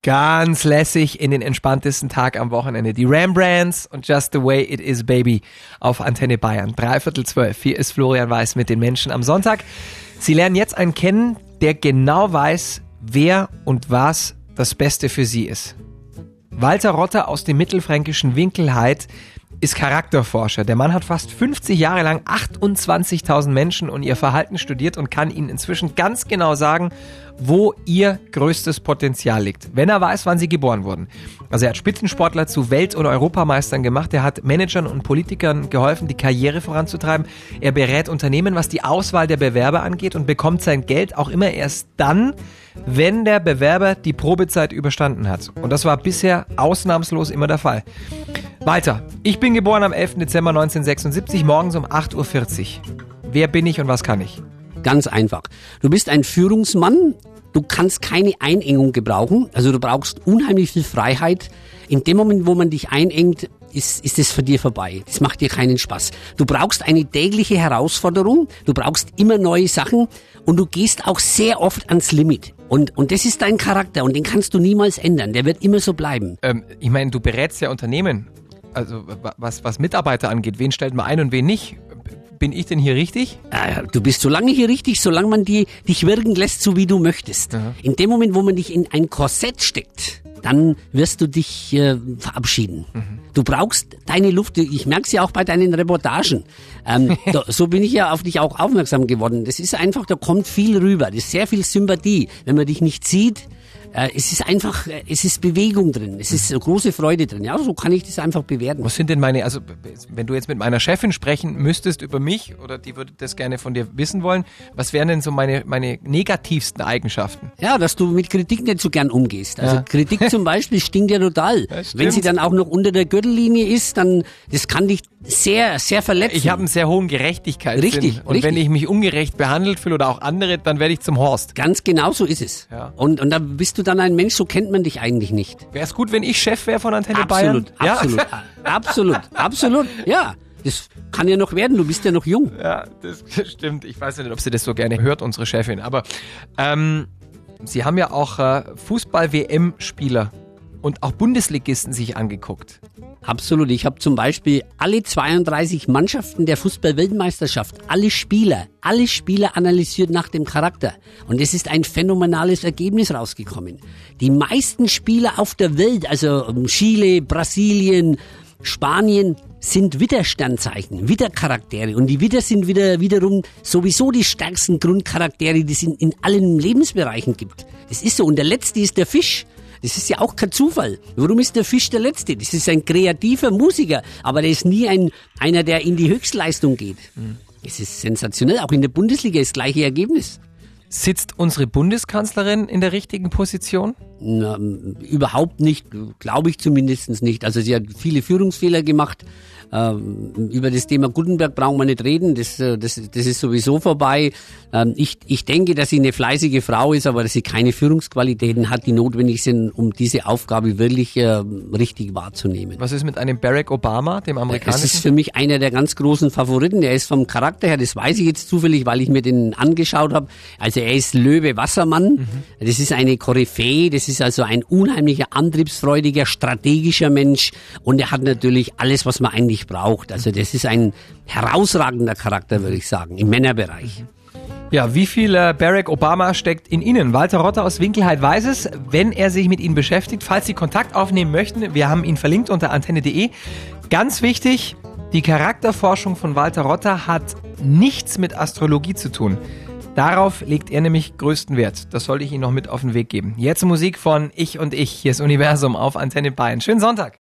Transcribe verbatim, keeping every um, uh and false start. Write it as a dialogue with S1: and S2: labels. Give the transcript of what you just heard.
S1: Ganz lässig in den entspanntesten Tag am Wochenende. Die Rembrandts und Just the Way It Is, Baby auf Antenne Bayern. Dreiviertel zwölf. Hier ist Florian Weiß mit den Menschen am Sonntag. Sie lernen jetzt einen kennen, der genau weiß, wer und was das Beste für Sie ist. Walter Rotter aus dem mittelfränkischen Winkelheit ist Charakterforscher. Der Mann hat fast fünfzig Jahre lang achtundzwanzigtausend Menschen und ihr Verhalten studiert und kann ihnen inzwischen ganz genau sagen, wo ihr größtes Potenzial liegt, wenn er weiß, wann sie geboren wurden. Also er hat Spitzensportler zu Welt- und Europameistern gemacht, er hat Managern und Politikern geholfen, die Karriere voranzutreiben. Er berät Unternehmen, was die Auswahl der Bewerber angeht und bekommt sein Geld auch immer erst dann, wenn der Bewerber die Probezeit überstanden hat. Und das war bisher ausnahmslos immer der Fall. Walter, ich bin geboren am elften Dezember neunzehnhundertsechsundsiebzig, morgens um acht Uhr vierzig. Wer bin ich und was kann ich?
S2: Ganz einfach. Du bist ein Führungsmann, du kannst keine Einengung gebrauchen, also du brauchst unheimlich viel Freiheit. In dem Moment, wo man dich einengt, ist, ist es für dir vorbei. Das macht dir keinen Spaß. Du brauchst eine tägliche Herausforderung, du brauchst immer neue Sachen und du gehst auch sehr oft ans Limit. Und, und das ist dein Charakter und den kannst du niemals ändern, der wird immer so bleiben.
S1: Ähm, ich meine, du berätst ja Unternehmen, also was, was Mitarbeiter angeht, wen stellt man ein und wen nicht? Bin ich denn hier richtig?
S2: Äh, du bist so lange hier richtig, solange man die, dich wirken lässt, so wie du möchtest. Aha. In dem Moment, wo man dich in ein Korsett steckt, dann wirst du dich äh, verabschieden. Mhm. Du brauchst deine Luft. Ich merke es ja auch bei deinen Reportagen. Ähm, da, so bin ich ja auf dich auch aufmerksam geworden. Das ist einfach, da kommt viel rüber. Das ist sehr viel Sympathie. Wenn man dich nicht sieht, äh, es ist einfach, äh, es ist Bewegung drin. Es ist große Freude drin. Ja, so kann ich das einfach bewerten.
S1: Was sind denn meine, also wenn du jetzt mit meiner Chefin sprechen müsstest über mich oder die würde das gerne von dir wissen wollen, was wären denn so meine, meine negativsten Eigenschaften?
S2: Ja, dass du mit Kritik nicht so gern umgehst. Also ja. Kritik zum Beispiel stinkt ja total. Ja, wenn sie dann auch noch unter der Gürtellinie ist, dann, das kann dich sehr, sehr verletzen.
S1: Ich habe einen sehr hohen Gerechtigkeitssinn.
S2: Richtig,
S1: Und
S2: richtig.
S1: wenn ich mich ungerecht behandelt fühle oder auch andere, dann werde ich zum Horst.
S2: Ganz genau so ist es. Ja. Und, und da bist du dann ein Mensch, so kennt man dich eigentlich nicht.
S1: Wäre es gut, wenn ich Chef wäre von Antenne Bayern?
S2: Absolut, absolut, ja? absolut, absolut, ja. Das kann ja noch werden, du bist ja noch jung.
S1: Ja, das stimmt. Ich weiß nicht, ob sie das so gerne hört, unsere Chefin. Aber ähm, sie haben ja auch äh, Fußball-W M-Spieler und auch Bundesligisten sich angeguckt.
S2: Absolut. Ich habe zum Beispiel alle zweiunddreißig Mannschaften der Fußball-Weltmeisterschaft, alle Spieler, alle Spieler analysiert nach dem Charakter. Und es ist ein phänomenales Ergebnis rausgekommen. Die meisten Spieler auf der Welt, also Chile, Brasilien, Spanien, sind Widdersternzeichen, Widdercharaktere. Und die Widder sind wieder, wiederum sowieso die stärksten Grundcharaktere, die es in, in allen Lebensbereichen gibt. Das ist so. Und der letzte ist der Fisch. Das ist ja auch kein Zufall. Warum ist der Fisch der Letzte? Das ist ein kreativer Musiker, aber der ist nie ein, einer, der in die Höchstleistung geht. Mhm. Es ist sensationell. Auch in der Bundesliga ist das gleiche Ergebnis.
S1: Sitzt unsere Bundeskanzlerin in der richtigen Position?
S2: Na, überhaupt nicht, glaube ich zumindest nicht. Also sie hat viele Führungsfehler gemacht. Ähm, über das Thema Gutenberg brauchen wir nicht reden, das, das, das ist sowieso vorbei. Ähm, ich, ich denke, dass sie eine fleißige Frau ist, aber dass sie keine Führungsqualitäten hat, die notwendig sind, um diese Aufgabe wirklich äh, richtig wahrzunehmen.
S1: Was ist mit einem Barack Obama, dem amerikanischen?
S2: Das ist für mich einer der ganz großen Favoriten. Der ist vom Charakter her, das weiß ich jetzt zufällig, weil ich mir den angeschaut habe. Also er ist Löwe Wassermann. Mhm. Das ist eine Koryphäe, das ist also ein unheimlicher, antriebsfreudiger, strategischer Mensch. Und er hat natürlich alles, was man eigentlich braucht. Also das ist ein herausragender Charakter, würde ich sagen, im Männerbereich.
S1: Ja, wie viel äh, Barack Obama steckt in Ihnen? Walter Rotter aus Winkelheit weiß es, wenn er sich mit Ihnen beschäftigt. Falls Sie Kontakt aufnehmen möchten, wir haben ihn verlinkt unter antenne punkt de. Ganz wichtig, die Charakterforschung von Walter Rotter hat nichts mit Astrologie zu tun. Darauf legt er nämlich größten Wert. Das sollte ich Ihnen noch mit auf den Weg geben. Jetzt Musik von Ich und Ich. Hier ist Universum auf Antenne Bayern. Schönen Sonntag.